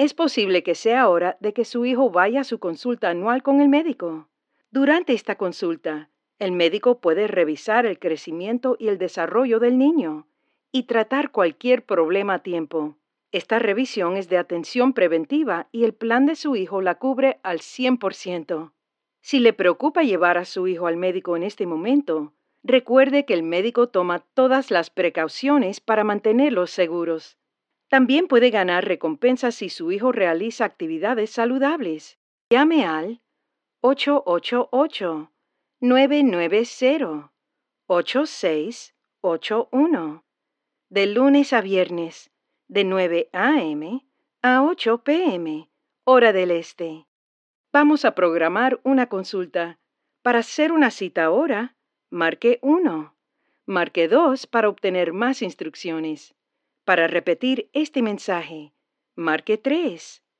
Es posible que sea hora de que su hijo vaya a su consulta anual con el médico. Durante esta consulta, el médico puede revisar el crecimiento y el desarrollo del niño y tratar cualquier problema a tiempo. Esta revisión es de atención preventiva y el plan de su hijo la cubre al 100%. Si le preocupa llevar a su hijo al médico en este momento, recuerde que el médico toma todas las precauciones para mantenerlos seguros. También puede ganar recompensas si su hijo realiza actividades saludables. Llame al 888-990-8681 de lunes a viernes, de 9 a.m. a 8 p.m., hora del este. Vamos a programar una consulta. Para hacer una cita ahora, marque 1. Marque 2 para obtener más instrucciones. Para repetir este mensaje, marque 3.